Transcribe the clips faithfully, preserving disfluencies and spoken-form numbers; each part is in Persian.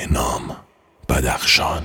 بهنام بدخشان.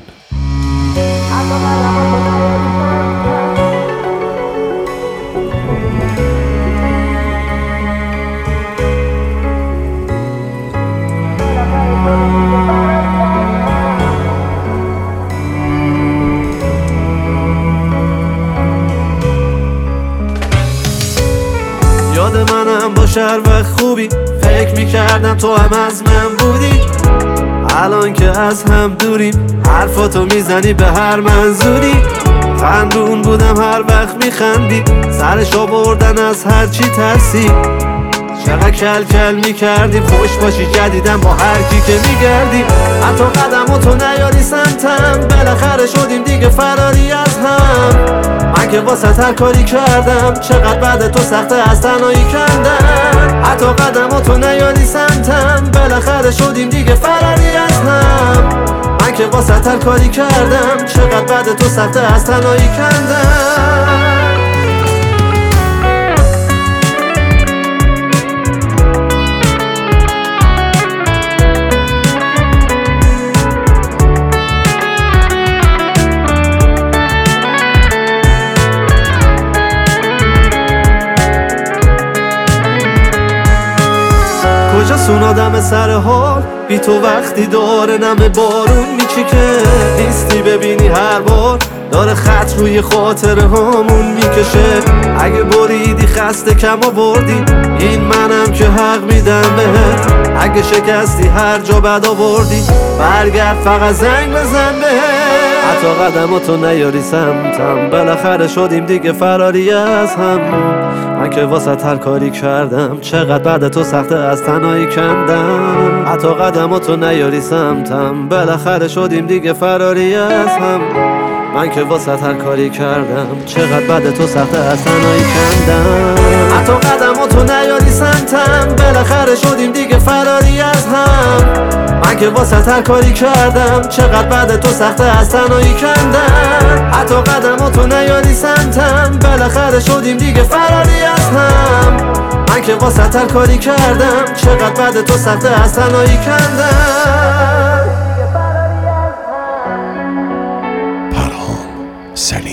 یاد منم با شهر و خوبی، فکر میکردم تو هم از من بودی. الان که از هم دوریم، حرفاتو میزنی به هر منظوری. خندون بودم هر وقت میخندی، سرش آوردن از هر چی ترسی. چقدر کل کل میکردیم، خوش باشی جدیدم با هر کی که میگردی. حتی قدماتو نیاری سمتم، بالاخره شدیم دیگه فراری از هم. من که واسه هر کاری کردم، چقدر بعد تو سخته از تنهایی کندن. حتی قدماتو نیاری سمتم، بالاخره شدیم دیگه فراری از هم. من که واسه هر کاری کردم، چقدر بعد تو سخته از تنهایی کندن. کجا سونادم سر حال بی تو، وقتی داره نم بارون میچیکه. نیستی ببینی هر بار داره خط روی خاطر هامون میکشه. اگه بریدی خسته کم آوردی، این منم که حق میدم بهت. اگه شکستی هر جا بد آوردی، برگرد فقط زنگ بزن بهت. حتی قدماتو نیاری سمتم، بالاخره شدیم دیگه فراری از هم. من که واسه هر کاری کردم، چقدر بعد تو سخته از تنهایی کندم. حتی قدماتو نیاری سمتم، بالاخره شدیم دیگه فراری از هم. من که واسه هر کاری کردم، چقدر بعد تو سخته از تنهایی کندم. حتی قدماتو نیاری سمتم، بالاخره شدیم دیگه فراری از هم. من که واسه هر کاری کردم، چقدر بعد تو سخته از تنهایی کندم. حتی قدماتو نیاری سمتم، بالاخره شدیم دیگه فراری از هم. من که واسه هر کاری کردم، چقدر بعد تو سخته از تنهایی کندم. پرهام سلیمی.